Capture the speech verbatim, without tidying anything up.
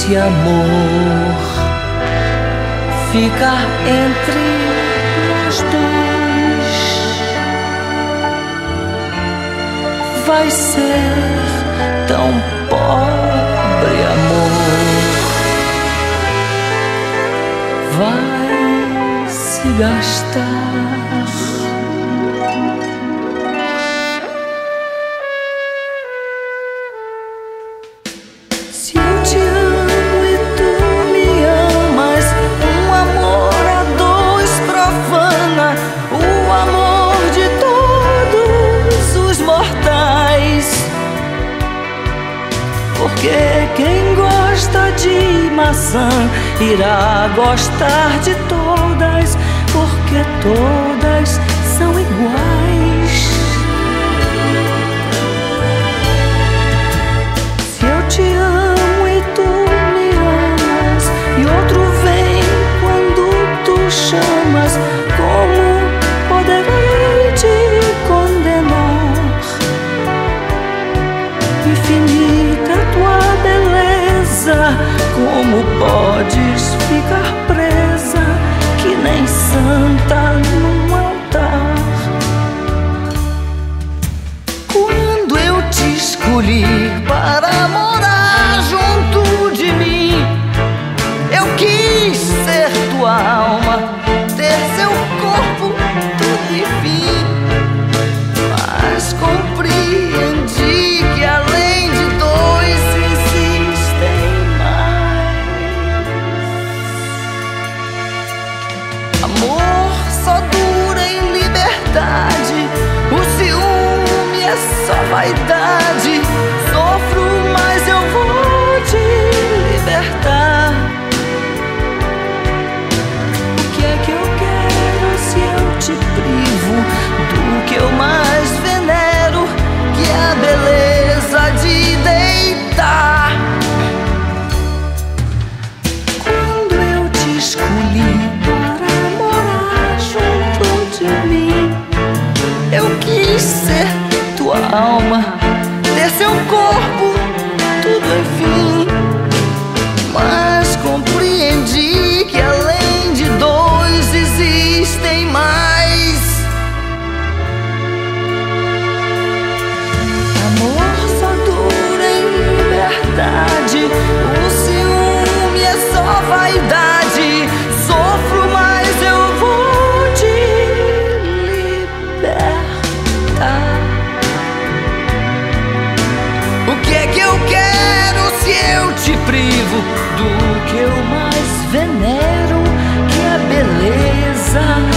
esse amor ficar entre nós dois, vai ser tão pobre amor, vai se gastar. Porque quem gosta de maçã irá gostar de todas, porque todas são iguais. Se eu te amo e tu me amas, e outro vem quando tu chamas, como poderei te condenar? Infinita tua beleza, como podes ficar presa, que nem santa num altar? Quando eu te escolhi para morar junto de mim, eu quis ser tua alma, ter seu corpo, tudo enfim. Mas compreendi que além de dois existem mais. Amor só dura em liberdade, o ciúme é só vaidade. Sofro, mas eu vou te libertar. O que é que eu quero se eu te privo do que eu mais venero, que é a beleza de deitar? Quando eu te escolhi para morar junto de mim, eu quis ser tua alma, ter seu corpo, tudo enfim. Mas compreendi que além de dois existem mais. Amor só dura em liberdade, o ciúme é só vaidade. Sofro, mas eu vou te libertar. O que é que eu quero se eu te privo do que eu mais venero, que é a beleza